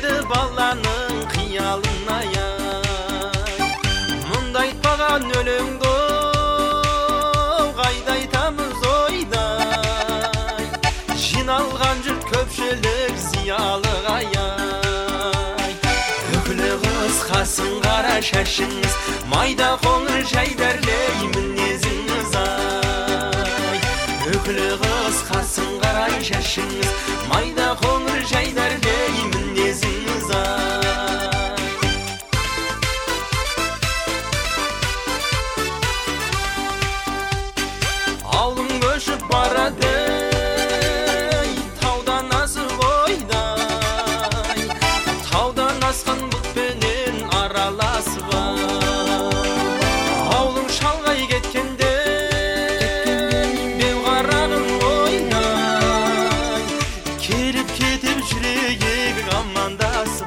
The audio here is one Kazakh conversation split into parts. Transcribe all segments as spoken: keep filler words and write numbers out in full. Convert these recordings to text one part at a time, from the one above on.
келеді баланың қиялына ай. Мұнда айтпаған өлеңді қайда айтамыз ойдай. Жиналған жұрт көпшілік зиялы ай. Үкілі қыз қасын қара шашыңыз, майда қоңыр жайдарлей мінезіңіз ай. Үкілі қыз қасын қара шашыңыз, майда қоңыр жайдарлей мінезіңіз ай. Ауылың көшіп барады, таудан асып ойдай. Таудан асқан бұлтпенен араласып ауылың шалғай кеткенде беу қарағым ойнай. Келіп кетіп жүрегек амандасып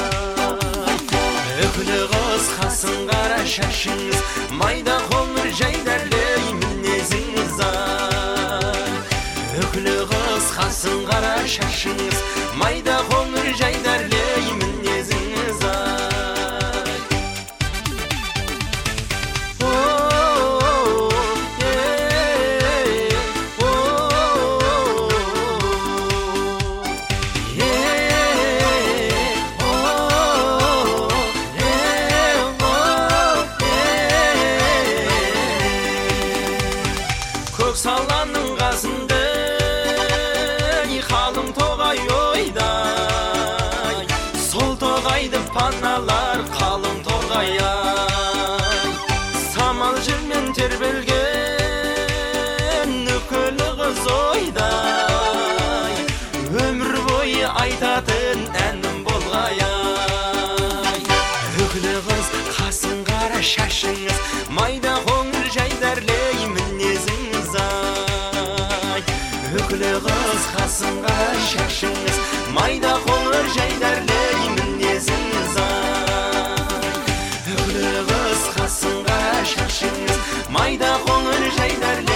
үкілі қыз қасын қара шашыңыз, майда қоңыр жайдарлей мінезіңіз ай. Үкілі қыз қасын қара шашыңыз, майда қоңыр жайдарлей мінезіңіз ай. Көк саланың қасында қалың тоғай ойдай. Сол тоғайды паналар қалың тоғай ай. Самал желмен тербелген үкілі қыз ойдай. Өмір бойы айтатын әнім болғай ай. Үкілі қыз қасын қара шашыңыз, майда қоңыр жайдарлей мінезіңіз ай. Үкілі қыз қасын қара шашыңыз, майда қоңыр жайдарлей мінезіңіз ай. Үкілі қыз қасын қара шашыңыз, майда қоңыр жайдарлей